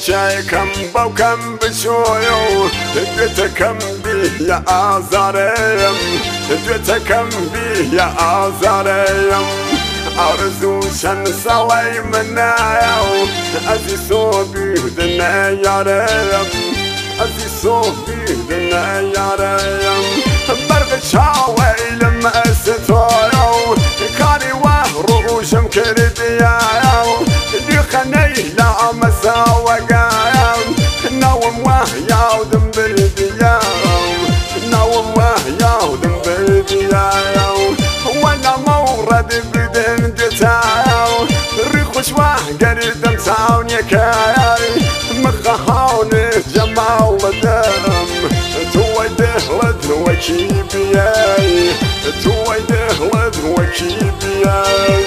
شايكم بوكم بشويو دويتكم بي يا آزاريم دويتكم بي يا آزاريم أرزو شمس علي منايو أزي صوبي دنا يا ريم أزي صوبي دنا يا ريم برغ شاوي لما ستويو كاري وروش مكرديايو دي خني لا مساوقايو نوم وهياو دم بردياو نوم وهياو دم بردياو وانا مورد بدن جتاو ريخوش وقرد مساون يكاي مخهون جمال دم تويده لد وكيبياي تويده لد وكيبياي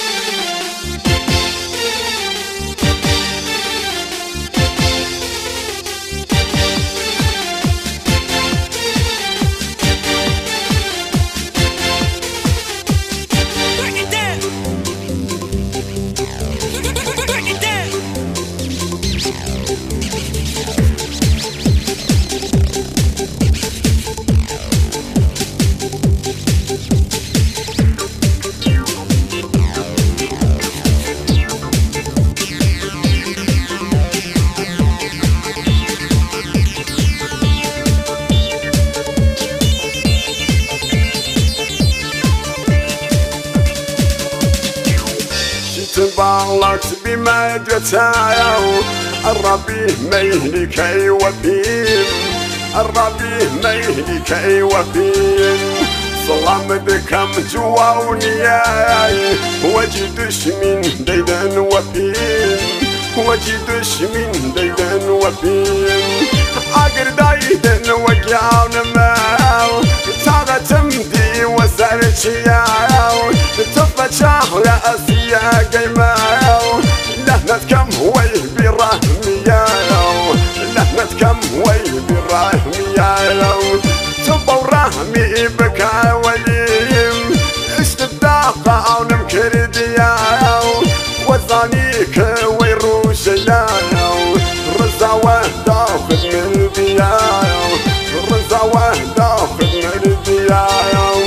تبالغت بما جتايو الربي ميلي كي وفيم الربي ميلي كي وفيم صلام دكم جواونياي وجدش من ديدن وفيم وجدش من ديدن وفيم أقر دايدن وقياون ماو تاغا تمدي وسرشياو تفتشاه رأسيا قيماو لهنتكم وي برحمياو لهنتكم وي برحمياو تبو رحمي بكا وليم اشتبداقا او نمكردياو وزانيك ويروشياو رزاوه داخل من دياو رزاوه داخل من دياو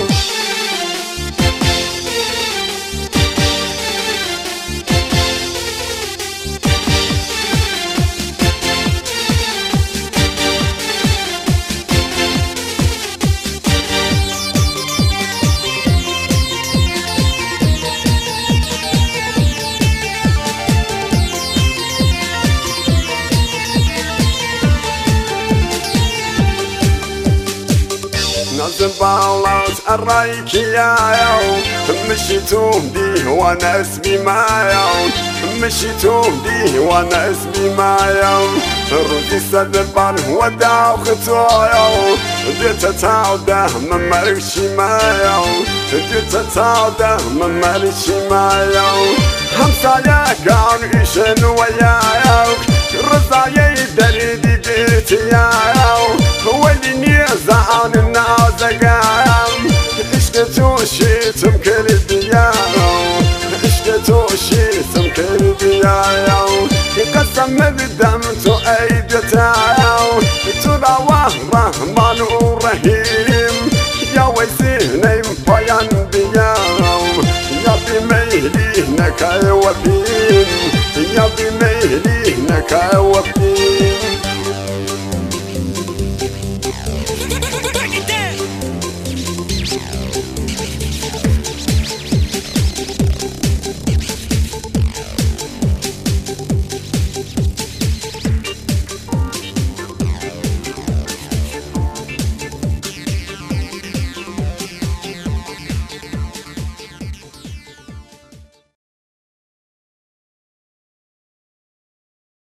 زبالات الرايكيايو مشيتو دي وانا اسمي مايو مشيتو دي وانا اسمي مايو ردي سدبان وداو خطويو ديتا تاودا ممارشي مايو ديتا تاودا ممارشي مايو همسايا كان ايشن ويايو رزايا دريدي بيتيايو ولي نيزعان النازقام اشكتو شيتم كل دياو اشكتو شيتم كل دياو قسم بدم تو ايدتاو ترى رحمن ورحيم يا ويسيني مبيان دياو يا بميلي نكا وفيم يا بميلي نكا وفيم